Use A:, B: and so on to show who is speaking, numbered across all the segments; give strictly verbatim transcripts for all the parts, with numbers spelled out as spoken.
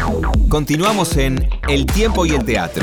A: Continuamos en El tiempo y el teatro.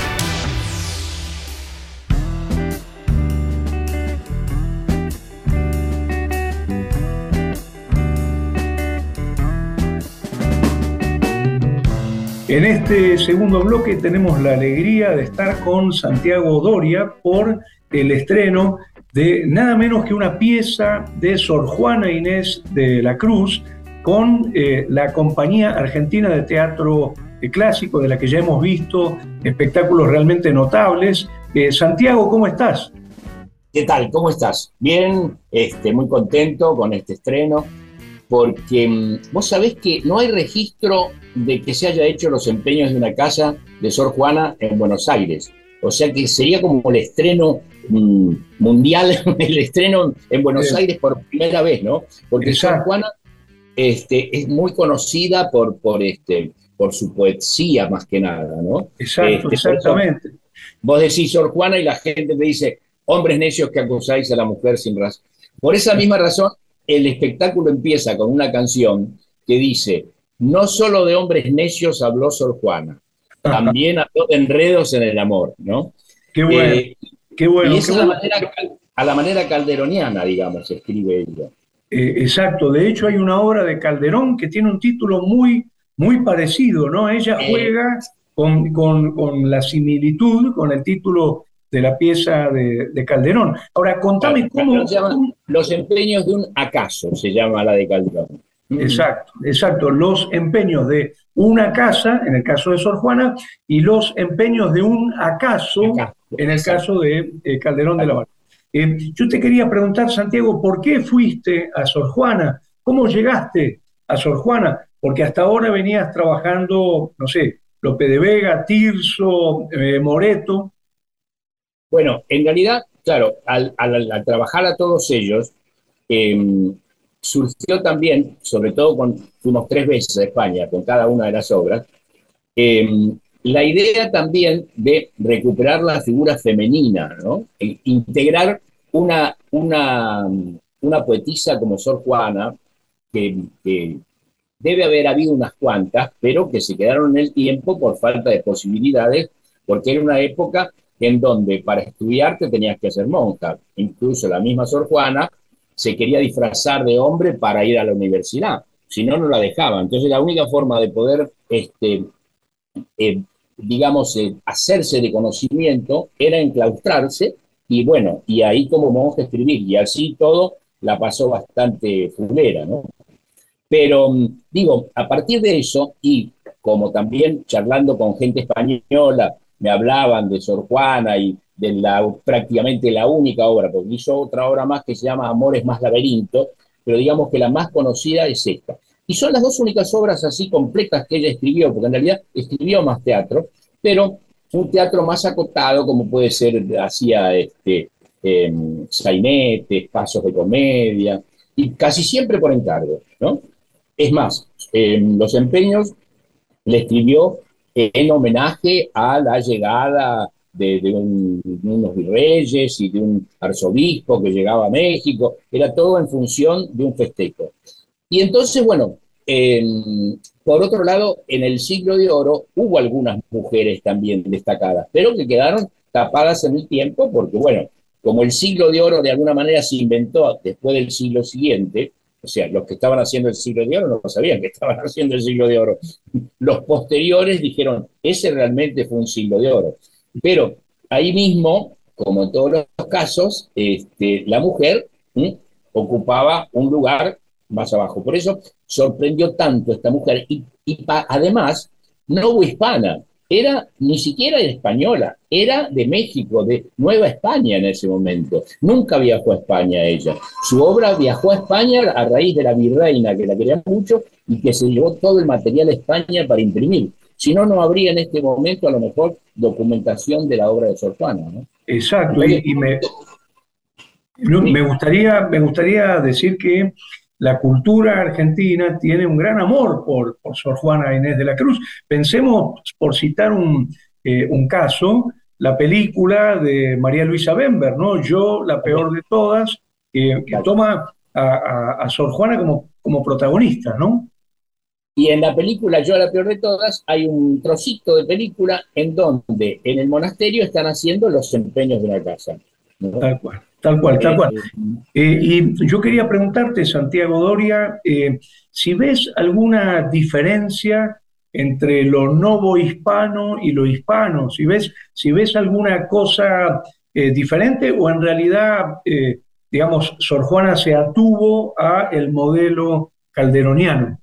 B: En este segundo bloque tenemos la alegría de estar con Santiago Doria por el estreno de nada menos que una pieza de Sor Juana Inés de la Cruz con eh, la Compañía Argentina de Teatro Clásico, de la que ya hemos visto espectáculos realmente notables. Eh, Santiago, ¿cómo estás?
C: ¿Qué tal? ¿Cómo estás? Bien, este, muy contento con este estreno, porque mmm, vos sabés que no hay registro de que se haya hecho los empeños de una casa de Sor Juana en Buenos Aires. O sea que sería como el estreno mmm, mundial, el estreno en Buenos Aires por primera vez, ¿no? Porque Exacto. Sor Juana este, es muy conocida por, por, este, por su poesía más que nada, ¿no?
B: Exacto, este, exactamente.
C: Eso, vos decís Sor Juana y la gente te dice, hombres necios que acusáis a la mujer sin razón. Por esa misma razón, el espectáculo empieza con una canción que dice, no solo de hombres necios habló Sor Juana, también habló de enredos en el amor, ¿no?
B: Qué bueno,
C: eh,
B: qué bueno.
C: Y es
B: qué
C: a,
B: bueno.
C: La manera, a la manera calderoniana, digamos, escribe ella.
B: Eh, exacto, de hecho hay una obra de Calderón que tiene un título muy, muy parecido, ¿no? Ella juega eh, con, con, con la similitud, con el título de la pieza de, de Calderón. Ahora, contame cómo...
C: Se llama Los empeños de un acaso, se llama la de Calderón.
B: Exacto, exacto, los empeños de una casa, en el caso de Sor Juana, y los empeños de un acaso, acaso en el exacto. caso de eh, Calderón de la Barca. Eh, yo te quería preguntar, Santiago, ¿por qué fuiste a Sor Juana? ¿Cómo llegaste a Sor Juana? Porque hasta ahora venías trabajando, no sé, Lope de Vega, Tirso, eh, Moreto.
C: Bueno, en realidad, claro, al, al, al trabajar a todos ellos, eh, surgió también, sobre todo cuando fuimos tres veces a España con cada una de las obras, eh, la idea también de recuperar la figura femenina, ¿no? E integrar una, una, una poetisa como Sor Juana, que, que debe haber habido unas cuantas, pero que se quedaron en el tiempo por falta de posibilidades, porque era una época en donde para estudiar te tenías que ser monja. Incluso la misma Sor Juana se quería disfrazar de hombre para ir a la universidad, si no, no la dejaban. Entonces la única forma de poder este, Eh, digamos, eh, hacerse de conocimiento era enclaustrarse y bueno, y ahí como monje escribir, y así todo la pasó bastante fulera, ¿no? Pero digo, a partir de eso, y como también charlando con gente española, me hablaban de Sor Juana y de la prácticamente la única obra, porque hizo otra obra más que se llama Amores más laberinto, pero digamos que la más conocida es esta. Y son las dos únicas obras así completas que ella escribió, porque en realidad escribió más teatro, pero un teatro más acotado, como puede ser, hacía este, eh, sainetes, pasos de comedia, y casi siempre por encargo, ¿no? Es más, eh, Los empeños le escribió eh, en homenaje a la llegada de, de, un, de unos virreyes y de un arzobispo que llegaba a México, era todo en función de un festejo. Y entonces, bueno, eh, por otro lado, en el siglo de oro hubo algunas mujeres también destacadas, pero que quedaron tapadas en el tiempo porque, bueno, como el siglo de oro de alguna manera se inventó después del siglo siguiente, o sea, los que estaban haciendo el siglo de oro no sabían que estaban haciendo el siglo de oro. Los posteriores dijeron, ese realmente fue un siglo de oro. Pero ahí mismo, como en todos los casos, este, la mujer ¿sí? ocupaba un lugar más abajo. Por eso sorprendió tanto esta mujer y, y pa, además no hubo hispana, era ni siquiera española, era de México, de Nueva España en ese momento. Nunca viajó a España ella. Su obra viajó a España a raíz de la virreina, que la quería mucho y que se llevó todo el material a España para imprimir. Si no, no habría en este momento a lo mejor documentación de la obra de Sor Juana, ¿no?
B: Exacto, Entonces, y, y me, me, gustaría, me gustaría decir que la cultura argentina tiene un gran amor por, por Sor Juana Inés de la Cruz. Pensemos, por citar un, eh, un caso, la película de María Luisa Bember, ¿no? Yo, la peor de todas, eh, que toma a, a, a Sor Juana como, como protagonista, ¿no?
C: Y en la película Yo la peor de todas hay un trocito de película en donde en el monasterio están haciendo los empeños de una casa, ¿no?
B: Tal cual, tal cual, tal
C: Eh,
B: cual. Eh, y yo quería preguntarte, Santiago Doria, eh, si ves alguna diferencia entre lo novohispano y lo hispano, si ves, si ves alguna cosa eh, diferente o en realidad, eh, digamos, Sor Juana se atuvo a el modelo calderoniano.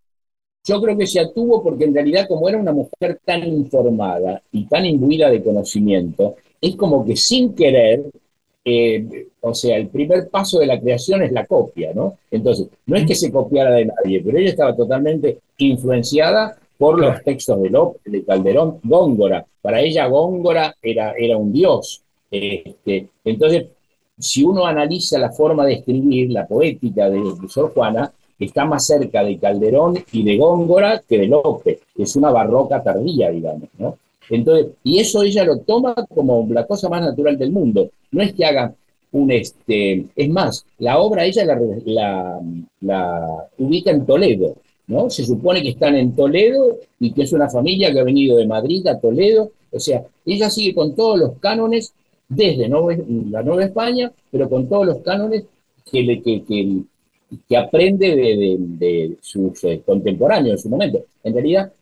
C: yo creo que se atuvo porque en realidad como era una mujer tan informada y tan imbuida de conocimiento, es como que sin querer, eh, o sea, el primer paso de la creación es la copia, ¿no? Entonces, no es que se copiara de nadie, pero ella estaba totalmente influenciada por
B: Claro,
C: los textos de López, de Calderón, Góngora. Para ella Góngora era, era un dios. Este, entonces, si uno analiza la forma de escribir, la poética de, de Sor Juana, está más cerca de Calderón y de Góngora que de López, que es una barroca tardía, digamos, ¿no? Entonces, y eso ella lo toma como la cosa más natural del mundo. No es que haga un este. Es más, la obra ella la, la, la ubica en Toledo, ¿no? Se supone que están en Toledo y que es una familia que ha venido de Madrid a Toledo. O sea, ella sigue con todos los cánones desde la Nueva España, pero con todos los cánones que, le, que, que, que aprende de, de, de sus eh, contemporáneos en su momento. En realidad,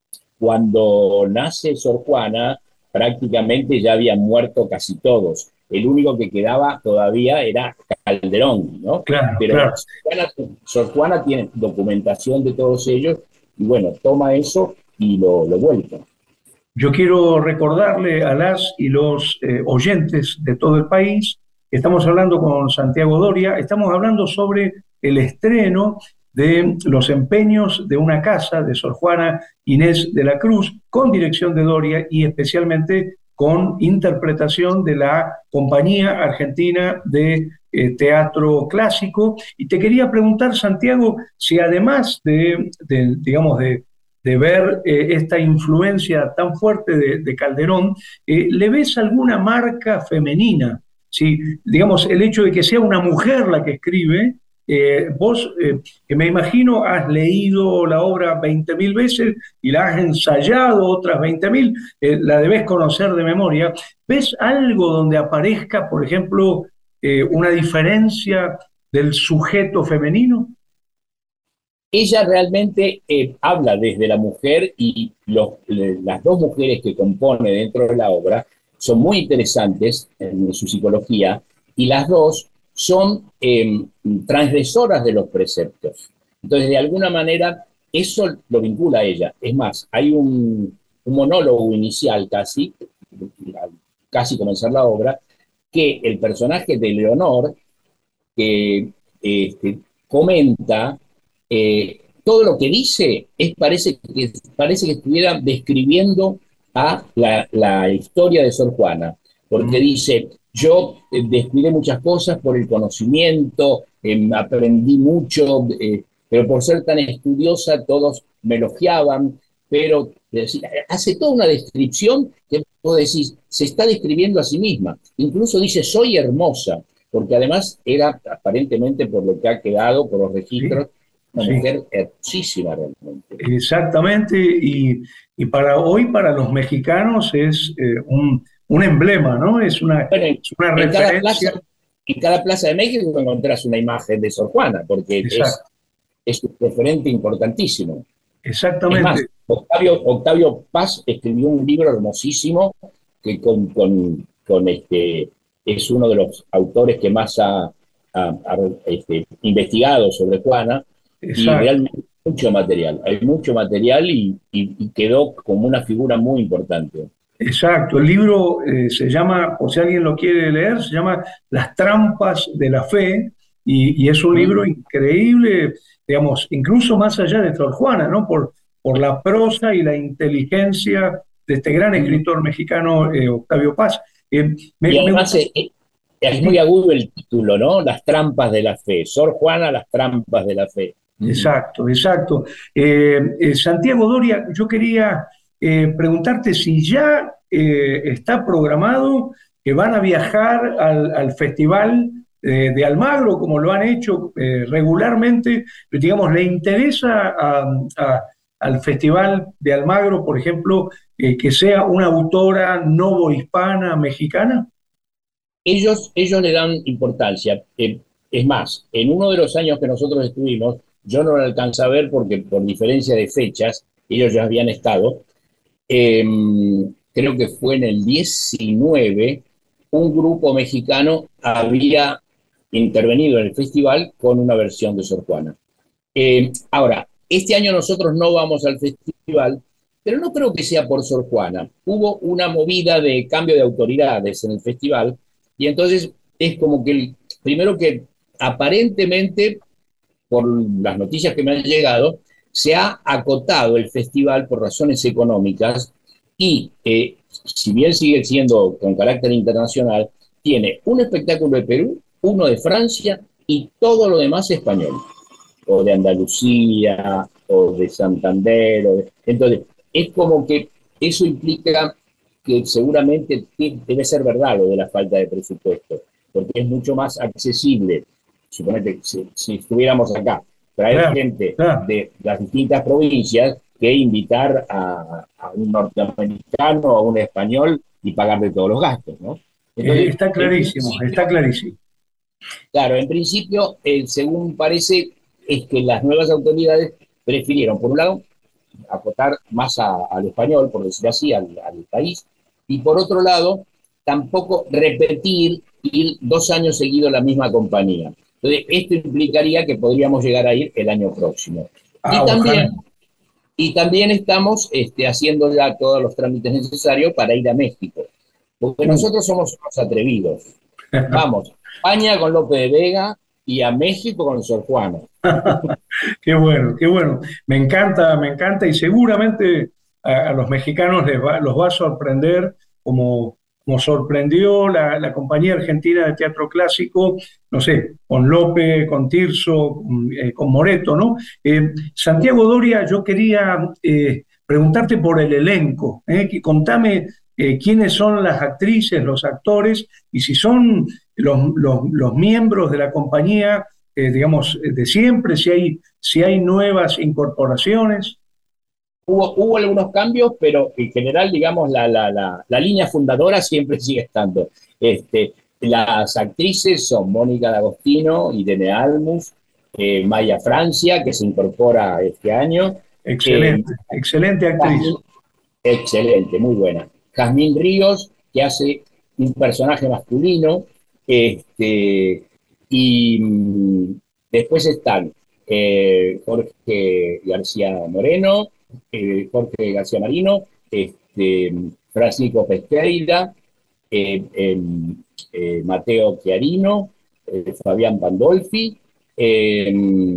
C: cuando nace Sor Juana, prácticamente ya habían muerto casi todos. El único que quedaba todavía era Calderón, ¿no?
B: claro,
C: Pero
B: claro.
C: Sor Juana, Sor Juana tiene documentación de todos ellos y bueno, toma eso y lo, lo vuelca.
B: Yo quiero recordarle a las y los eh, oyentes de todo el país que estamos hablando con Santiago Doria, estamos hablando sobre el estreno de Los empeños de una casa de Sor Juana Inés de la Cruz, con dirección de Doria y especialmente con interpretación de la Compañía Argentina de eh, Teatro Clásico. Y te quería preguntar, Santiago, si además de, de digamos, de de ver eh, esta influencia tan fuerte de, de Calderón, eh, ¿le ves alguna marca femenina? ¿Sí? Digamos, el hecho de que sea una mujer la que escribe, eh, vos, eh, que me imagino, has leído la obra veinte mil veces y la has ensayado otras veinte mil, eh, la debes conocer de memoria. ¿Ves algo donde aparezca, por ejemplo, eh, una diferencia del sujeto femenino?
C: Ella realmente eh, habla desde la mujer y los, las dos mujeres que compone dentro de la obra son muy interesantes en su psicología y las dos son eh, transgresoras de los preceptos. Entonces, de alguna manera, eso lo vincula a ella. Es más, hay un, un monólogo inicial casi, casi comenzar la obra, que el personaje de Leonor que eh, comenta eh, todo lo que dice es, parece, que, parece que estuviera describiendo a la, la historia de Sor Juana, porque
B: Mm.
C: dice, yo eh, descuidé muchas cosas por el conocimiento, eh, aprendí mucho, eh, pero por ser tan estudiosa todos me elogiaban, pero decir, hace toda una descripción que vos decís, se está describiendo a sí misma. Incluso dice, soy hermosa, porque además era aparentemente, por lo que ha quedado, por los
B: Sí,
C: registros, una
B: sí.
C: mujer hermosísima realmente.
B: Exactamente, y, y para hoy, para los mexicanos, es eh, un, un emblema, ¿no? Es una,
C: Bueno, en,
B: es una
C: en cada plaza,
B: referencia.
C: en cada plaza de México encontrás una imagen de Sor Juana, porque es,
B: Exacto,
C: es un referente importantísimo. Es más,
B: exactamente,
C: Octavio, Octavio Paz escribió un libro hermosísimo que con, con, con este, es uno de los autores que más ha, ha, ha este, investigado sobre Juana y
B: exacto,
C: realmente hay mucho material, hay mucho material y, y, y quedó como una figura muy importante.
B: exacto. El libro eh, se llama, por si alguien lo quiere leer, se llama Las trampas de la fe, y, y es un
C: ¿Mm?
B: libro increíble, digamos, incluso más allá de Sor Juana, ¿no? Por, por la prosa y la inteligencia de este gran
C: ¿Mm?
B: escritor mexicano, eh, Octavio Paz. Eh, me,
C: Y
B: me
C: además
B: gusta-
C: es, es muy
B: sí,
C: agudo el título, ¿no? Las trampas de la fe. Sor Juana, las trampas de la fe. ¿Mm?
B: exacto, exacto. Eh, eh, Santiago Doria, yo quería eh, preguntarte si ya eh, está programado que van a viajar al, al festival eh, de Almagro, como lo han hecho eh, regularmente, digamos, ¿le interesa a, a, al Festival de Almagro, por ejemplo, eh, que sea una autora novohispana mexicana?
C: Ellos, ellos le dan importancia. Eh, es más, en uno de los años que nosotros estuvimos, yo no lo alcancé a ver porque por diferencia de fechas, ellos ya habían estado, eh, creo que fue en el diecinueve, un grupo mexicano había intervenido en el festival con una versión de Sor Juana. Eh, ahora, este año nosotros no vamos al festival, pero no creo que sea por Sor Juana. Hubo una movida de cambio de autoridades en el festival y entonces es como que, el, primero que aparentemente, por las noticias que me han llegado, se ha acotado el festival por razones económicas y, eh, si bien sigue siendo con carácter internacional, tiene un espectáculo de Perú, uno de Francia y todo lo demás español, o de Andalucía, o de Santander. O de... Entonces, es como que eso implica que seguramente debe ser verdad lo de la falta de presupuesto, porque es mucho más accesible, suponete, si, si estuviéramos acá, traer
B: Claro,
C: gente
B: claro.
C: de las distintas provincias que invitar a, a un norteamericano o a un español y pagarle todos los gastos, ¿no?
B: Eh,
C: Entonces,
B: está
C: en
B: clarísimo, está
C: principio,
B: clarísimo.
C: claro, en principio, eh, según parece, es que las nuevas autoridades prefirieron, por un lado, acotar más a, al español, por decir así, al, al país, y por otro lado, tampoco repetir ir dos años seguidos la misma compañía. Entonces, esto implicaría que podríamos llegar a ir el año próximo.
B: Ah,
C: Y
B: ojalá.
C: también, y también estamos este, haciendo ya todos los trámites necesarios para ir a México, porque
B: Uh.
C: nosotros somos unos atrevidos. Vamos, a España con López de Vega y a México con Sor Juana.
B: Qué bueno, qué bueno. Me encanta, me encanta y seguramente a, a los mexicanos les va, los va a sorprender como, como sorprendió la, la compañía argentina de teatro clásico, no sé, con Lope, con Tirso, con, eh, con Moreto, ¿no? Eh, Santiago Doria, yo quería eh, preguntarte por el elenco, ¿eh? Que contame eh, quiénes son las actrices, los actores y si son los, los, los miembros de la compañía, eh, digamos, de siempre, si hay, si hay nuevas incorporaciones.
C: Hubo, hubo algunos cambios, pero en general, digamos, la, la, la, la línea fundadora siempre sigue estando. Este, las actrices son Mónica D'Agostino, Irene Almus, eh, Maya Francia, que se incorpora este año. Eh,
B: Excelente, excelente actriz.
C: Jazmín, excelente, muy buena. Jazmín Ríos, que hace un personaje masculino. Este, y mm, después están eh, Jorge García Moreno, eh, Jorge García Marino, este, Francisco Pesqueira, eh, eh, eh, Mateo Chiarino, eh, Fabián Pandolfi, eh,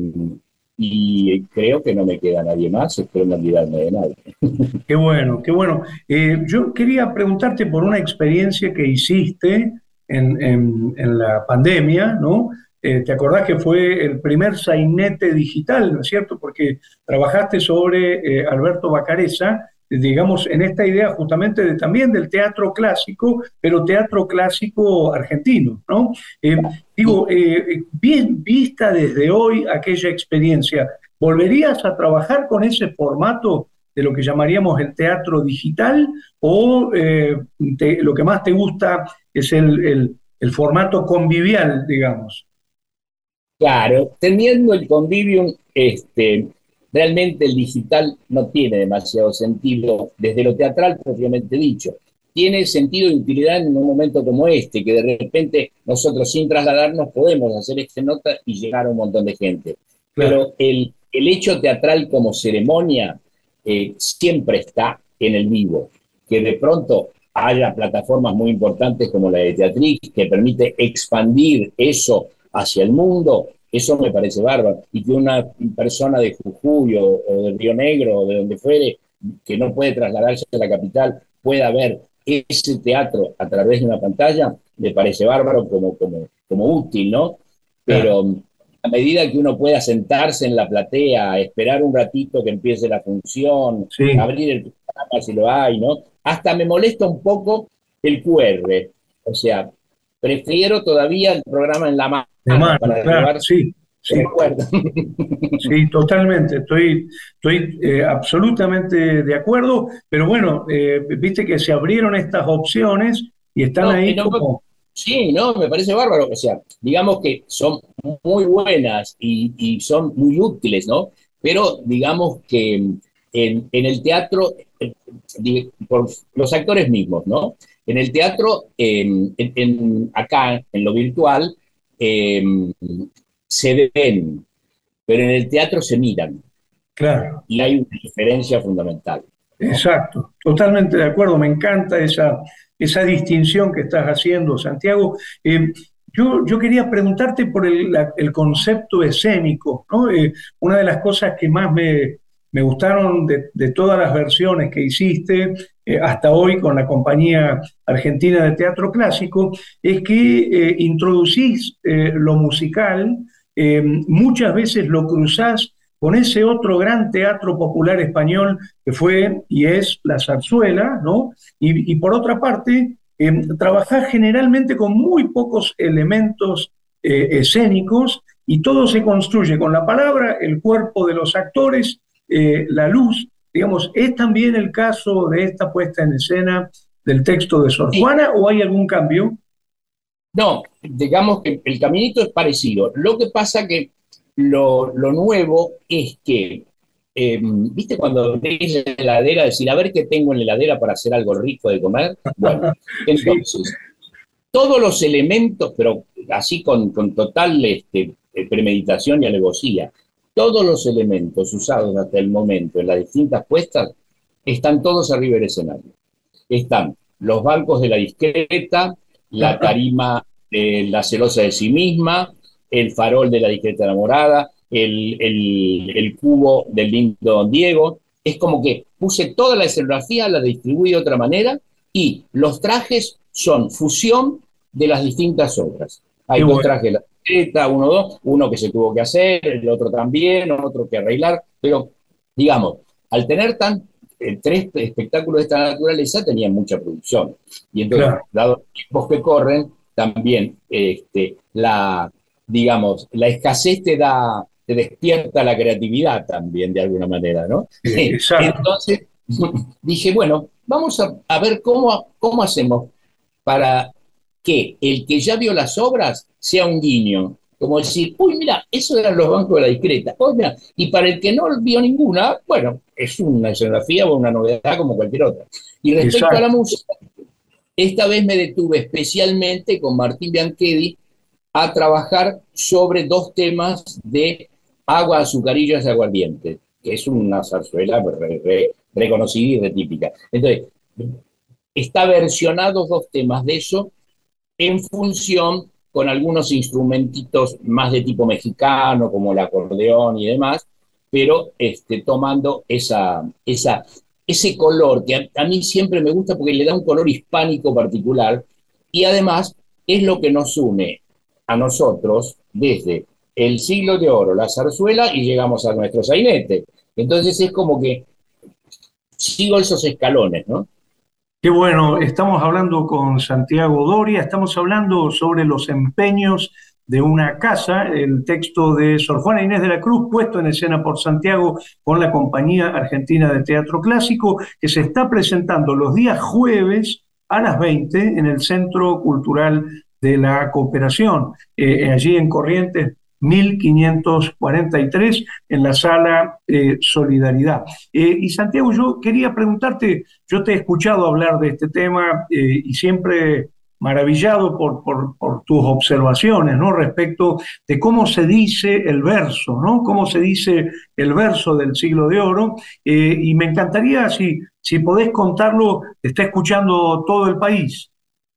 C: y creo que no me queda nadie más, espero no olvidarme de nadie.
B: Qué bueno, qué bueno. Eh, yo quería preguntarte por una experiencia que hiciste en, en- en la pandemia, ¿no? Eh, ¿te acordás que fue el primer sainete digital, ¿no es cierto? Porque trabajaste sobre eh, Alberto Bacareza, eh, digamos, en esta idea justamente de, también del teatro clásico, pero teatro clásico argentino, ¿no? Eh, digo, eh, bien vista desde hoy aquella experiencia, ¿volverías a trabajar con ese formato de lo que llamaríamos el teatro digital o eh, te- lo que más te gusta es el, el- el formato convivial, digamos?
C: Claro, teniendo el convivium, este, realmente el digital no tiene demasiado sentido desde lo teatral propiamente dicho. Tiene sentido y utilidad en un momento como este, que de repente nosotros sin trasladarnos podemos hacer esta nota y llegar a un montón de gente.
B: Claro,
C: Pero el, el hecho teatral como ceremonia eh, siempre está en el vivo. Que de pronto haya plataformas muy importantes como la de Teatrix que permite expandir eso hacia el mundo, eso me parece bárbaro. Y que una persona de Jujuy o, o de Río Negro o de donde fuere, que no puede trasladarse a la capital, pueda ver ese teatro a través de una pantalla, me parece bárbaro como, como, como útil, ¿no?
B: claro.
C: Pero a medida que uno pueda sentarse en la platea, esperar un ratito que empiece la función,
B: Sí,
C: abrir el programa si lo hay, ¿no? Hasta me molesta un poco el Q R. O sea, prefiero todavía el programa en la mano,
B: De mano,
C: para
B: claro,
C: llevar
B: sí, sí,
C: recuerdos.
B: sí, totalmente, estoy, estoy eh, absolutamente de acuerdo, pero bueno, eh, viste que se abrieron estas opciones y están
C: No, eh,
B: ahí
C: no,
B: como,
C: sí, no, me parece bárbaro. O sea, digamos que son muy buenas y, y son muy útiles, ¿no? Pero digamos que en, en el teatro, eh, di- por los actores mismos, ¿no? En el teatro, eh, en, en- acá, en lo virtual, eh, se ven, pero en el teatro se miran.
B: claro.
C: Y hay una diferencia fundamental, ¿no?
B: Exacto, totalmente de acuerdo, me encanta esa, esa distinción que estás haciendo, Santiago. Eh, yo, yo quería preguntarte por el, la- el concepto escénico, ¿no? Eh, una de las cosas que más me, me gustaron de, de todas las versiones que hiciste eh, hasta hoy con la Compañía Argentina de Teatro Clásico es que eh, introducís eh, lo musical, eh, muchas veces lo cruzás con ese otro gran teatro popular español que fue y es la zarzuela, ¿no? Y, y por otra parte, eh, trabajar generalmente con muy pocos elementos eh, escénicos y todo se construye con la palabra, el cuerpo de los actores, eh, la luz. Digamos, ¿es también el caso de esta puesta en escena del texto de Sor
C: Sí,
B: Juana o hay algún cambio?
C: no, digamos que el caminito es parecido. Lo que pasa que lo, lo nuevo es que, eh, ¿viste cuando abrís la heladera, decir, a ver qué tengo en la heladera para hacer algo rico de comer? Bueno,
B: Sí,
C: entonces, todos los elementos, pero así con, con total este, premeditación y alevosía, todos los elementos usados hasta el momento en las distintas puestas están todos arriba del escenario. Están los bancos de la discreta, la tarima de la celosa de sí misma, el farol de la discreta enamorada, el, el, el cubo del lindo Don Diego. Es como que puse toda la escenografía, la distribuí de otra manera y los trajes son fusión de las distintas obras.
B: qué
C: Hay dos
B: bueno,
C: trajes de la discreta, uno, dos, uno que se tuvo que hacer, el otro también, otro que arreglar, pero digamos, al tener tan eh, tres espectáculos de esta naturaleza tenían mucha producción. Y entonces,
B: claro.
C: dado los tiempos que corren, también este, la, digamos, la escasez te da, te despierta la creatividad también de alguna manera, ¿no?
B: Eh, exacto.
C: Entonces, dije, bueno, vamos a, a ver cómo, cómo hacemos para que el que ya vio las obras sea un guiño. Como decir, uy, mira, eso eran los bancos de la discreta. Oh, mira. Y para el que no vio ninguna, bueno, es una escenografía o una novedad como cualquier otra. Y respecto a la
B: Exacto.
C: música, esta vez me detuve especialmente con Martín Bianchedi a trabajar sobre dos temas de Agua, Azucarillos y Aguardiente, que es una zarzuela re, re, reconocida y re típica. Entonces, está versionados dos temas de eso en función con algunos instrumentitos más de tipo mexicano, como el acordeón y demás, pero este, tomando esa, esa, ese color que a, a mí siempre me gusta porque le da un color hispánico particular y además es lo que nos une a nosotros desde el siglo de oro, la zarzuela, y llegamos a nuestro sainete. Entonces es como que sigo esos escalones, ¿no?
B: Qué bueno, estamos hablando con Santiago Doria, estamos hablando sobre los empeños de una casa, el texto de Sor Juana Inés de la Cruz, puesto en escena por Santiago con la Compañía Argentina de Teatro Clásico, que se está presentando los días jueves a las veinte en el Centro Cultural de la Cooperación, eh, allí en Corrientes mil quinientos cuarenta y tres, en la sala eh, Solidaridad. Eh, y Santiago, yo quería preguntarte, yo te he escuchado hablar de este tema eh, y siempre maravillado por, por, por, tus observaciones, ¿no? Respecto de cómo se dice el verso, ¿no? Cómo se dice el verso del siglo de oro. Eh, y me encantaría, si, si podés contarlo, te está escuchando todo el país.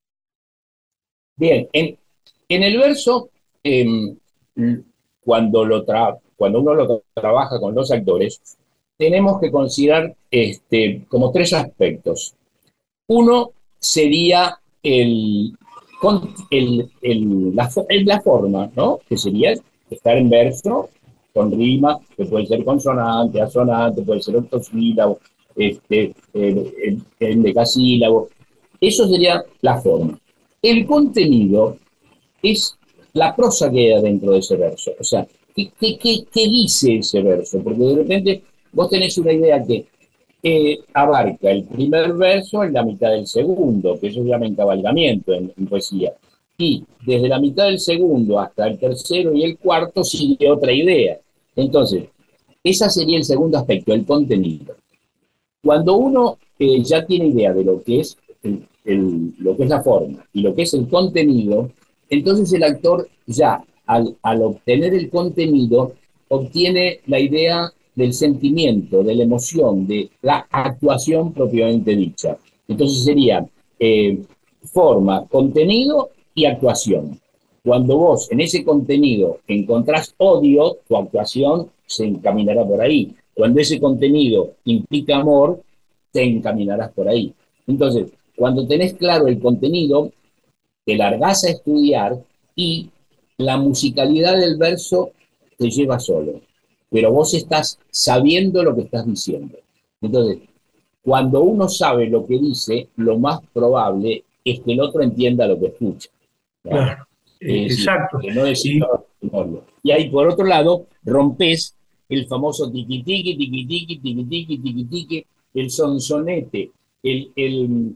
C: Bien, en, en el verso, eh, cuando, lo tra cuando uno lo trabaja con los actores, tenemos que considerar este, como tres aspectos. Uno sería el, el, el, la, la, forma, ¿no? Que sería estar en verso, con rima, que puede ser consonante, asonante, puede ser octosílabo, este, el, el, el decasílabo. Eso sería la forma. El contenido es la prosa que hay dentro de ese verso. O sea, ¿qué, qué, qué, qué dice ese verso? Porque de repente vos tenés una idea que eh, abarca el primer verso en la mitad del segundo, que eso se llama encabalgamiento en, en poesía. Y desde la mitad del segundo hasta el tercero y el cuarto sigue otra idea. Entonces, ese sería el segundo aspecto, el contenido. Cuando uno eh, ya tiene idea de lo que es el, el, lo que es la forma y lo que es el contenido, entonces el actor ya al, al obtener el contenido obtiene la idea del sentimiento, de la emoción, de la actuación propiamente dicha. Entonces sería eh, forma, contenido y actuación. Cuando vos en ese contenido encontrás odio, tu actuación se encaminará por ahí. Cuando ese contenido implica amor, te encaminarás por ahí. Entonces, cuando tenés claro el contenido, te largás a estudiar y la musicalidad del verso te lleva solo. Pero vos estás sabiendo lo que estás diciendo. Entonces, cuando uno sabe lo que dice, lo más probable es que el otro entienda lo que escucha, ¿no?
B: Claro, eh,
C: Es decir,
B: exacto.
C: que no decir
B: Y,
C: todo el mundo. Y ahí, por otro lado, rompes el famoso tiqui-tiqui, tiqui-tiqui, tiqui-tiqui, tiqui-tiqui, el sonsonete, el, el,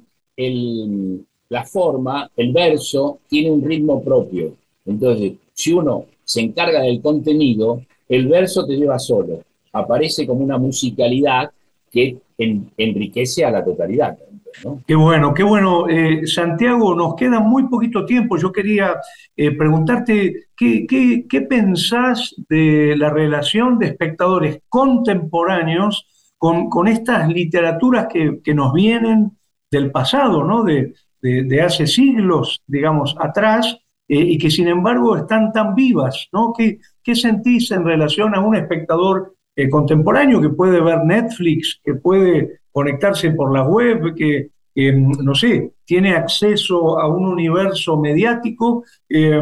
C: el, la forma, el verso, tiene un ritmo propio. Entonces, si uno se encarga del contenido, el verso te lleva solo. Aparece como una musicalidad que en, enriquece a la totalidad, ¿no?
B: qué bueno, qué bueno. Eh, Santiago, nos queda muy poquito tiempo. Yo quería eh, preguntarte, ¿qué, qué, qué pensás de la relación de espectadores contemporáneos con, con estas literaturas que, que nos vienen del pasado, ¿no? De, de, de hace siglos, digamos, atrás, eh, y que sin embargo están tan vivas, ¿no? ¿Qué, qué sentís en relación a un espectador eh, contemporáneo que puede ver Netflix, que puede conectarse por la web, que, eh, no sé, tiene acceso a un universo mediático, eh,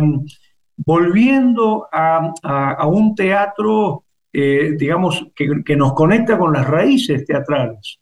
B: volviendo a, a, a, un teatro, eh, digamos, que, que nos conecta con las raíces teatrales?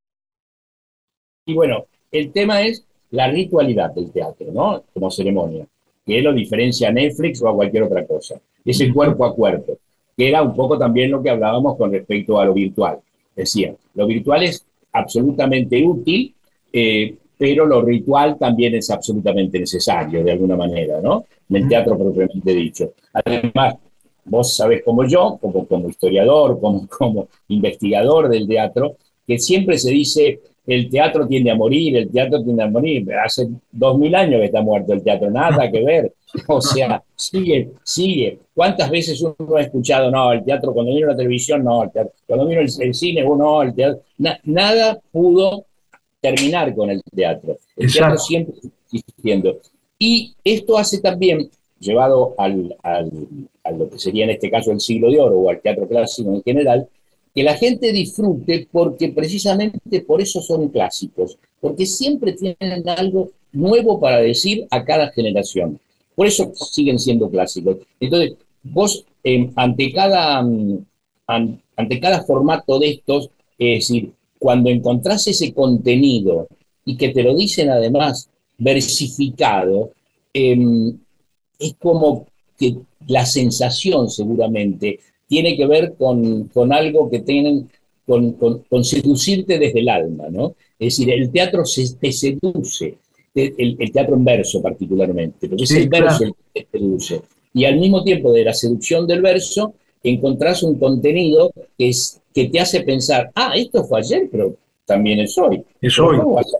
C: Y bueno, el tema es la ritualidad del teatro, ¿no? Como ceremonia, que lo diferencia a Netflix o a cualquier otra cosa. Es el cuerpo a cuerpo, que era un poco también lo que hablábamos con respecto a lo virtual. Decía, lo virtual es absolutamente útil, eh, pero lo ritual también es absolutamente necesario, de alguna manera, ¿no? En el teatro propiamente dicho. Además, vos sabés como yo, como, como historiador, como, como investigador del teatro, que siempre se dice el teatro tiende a morir, el teatro tiende a morir. Hace dos mil años que está muerto el teatro, nada que ver. O sea, sigue, sigue. ¿Cuántas veces uno ha escuchado, no, el teatro, cuando vino la televisión, no, el teatro, cuando vino el, el cine, uno, no, el teatro. Na, nada pudo terminar con el teatro. El Exacto. teatro siempre está existiendo. Y esto hace también, llevado al, al, a lo que sería en este caso el siglo de oro o al teatro clásico en general, que la gente disfrute porque precisamente por eso son clásicos, porque siempre tienen algo nuevo para decir a cada generación. Por eso siguen siendo clásicos. Entonces, vos eh, ante, cada, um, an, ante cada formato de estos, es decir, cuando encontrás ese contenido y que te lo dicen además versificado, eh, es como que la sensación seguramente tiene que ver con, con algo que tienen, con, con, con seducirte desde el alma, ¿no? Es decir, el teatro se, te seduce, el, el teatro en verso particularmente, porque sí, es el verso claro. el que te seduce. Y al mismo tiempo de la seducción del verso, encontrás un contenido que, es, que te hace pensar, ah, esto fue ayer, pero también es hoy.
B: Es hoy.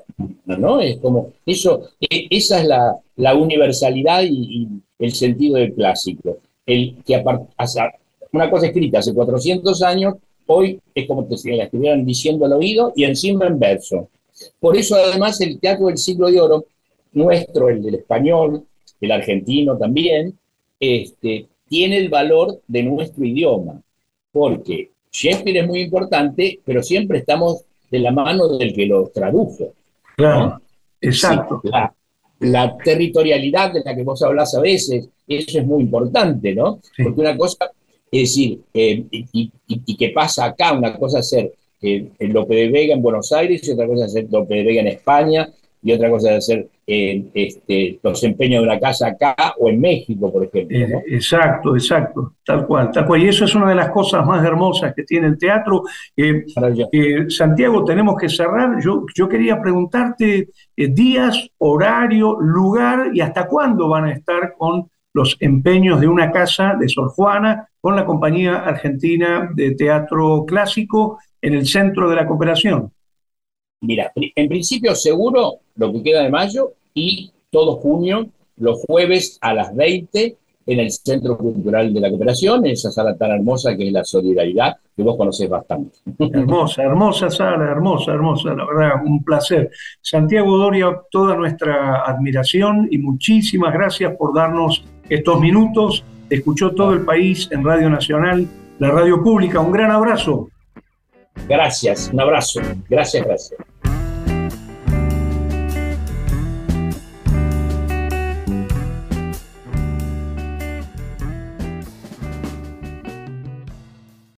C: ¿No? Es como, eso, esa es la, la universalidad y, y el sentido del clásico. El que apart, una cosa escrita hace cuatrocientos años, hoy es como que si la estuvieran diciendo al oído y encima en verso. Por eso además el teatro del siglo de oro, nuestro, el del español, el argentino también, este, tiene el valor de nuestro idioma, porque Shakespeare es muy importante, pero siempre estamos de la mano del que lo tradujo.
B: Claro,
C: ¿no?
B: exacto.
C: Sí, la, la territorialidad de la que vos hablás a veces, eso es muy importante, ¿no? Sí. Porque una cosa, es decir, eh, y, y, y que pasa acá, una cosa es ser eh, Lope de Vega en Buenos Aires y otra cosa es ser Lope de Vega en España, y otra cosa es hacer eh, este, los empeños de una casa acá o en México, por ejemplo, ¿no?
B: Eh, exacto, exacto, tal cual, tal cual. Y eso es una de las cosas más hermosas que tiene el teatro. Eh, eh, Santiago, tenemos que cerrar. Yo, yo quería preguntarte eh, días, horario, lugar y hasta cuándo van a estar con los empeños de una casa de Sor Juana, con la Compañía Argentina de Teatro Clásico en el Centro de la Cooperación.
C: Mira, en principio seguro lo que queda de mayo y todo junio, los jueves a las veinte en el Centro Cultural de la Cooperación, en esa sala tan hermosa que es la Solidaridad, que vos conocés bastante.
B: Hermosa, hermosa sala, hermosa, hermosa, la verdad, un placer. Santiago Doria, toda nuestra admiración y muchísimas gracias por darnos estos minutos. Te escuchó todo el país en Radio Nacional, la radio pública. Un gran abrazo.
C: Gracias, un abrazo. Gracias, gracias.